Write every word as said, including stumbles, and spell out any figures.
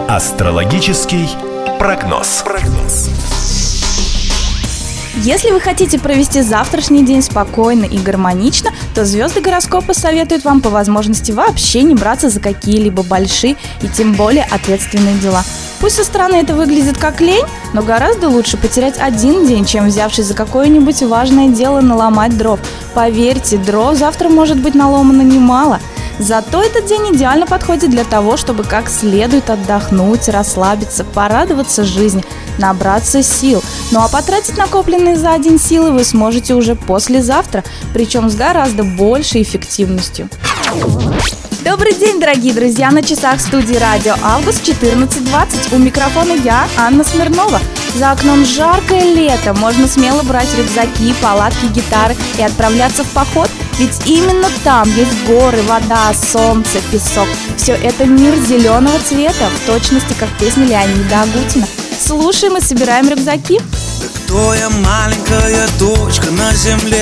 Астрологический прогноз. Если вы хотите провести завтрашний день спокойно и гармонично, то звезды гороскопа советуют вам по возможности вообще не браться за какие-либо большие и тем более ответственные дела. Пусть со стороны это выглядит как лень, но гораздо лучше потерять один день, чем взявшись за какое-нибудь важное дело наломать дров. Поверьте, дров завтра может быть наломано немало. Зато этот день идеально подходит для того, чтобы как следует отдохнуть, расслабиться, порадоваться жизни, набраться сил. Ну а потратить накопленные за день силы вы сможете уже послезавтра, причем с гораздо большей эффективностью. Добрый день, дорогие друзья! На часах студии радио «Август» четырнадцать двадцать. У микрофона я, Анна Смирнова. За окном жаркое лето, можно смело брать рюкзаки, палатки, гитары и отправляться в поход. Ведь именно там есть горы, вода, солнце, песок. Все это мир зеленого цвета, в точности как песня Леонида Агутина. Слушаем и собираем рюкзаки. Кто я, маленькая точка на земле?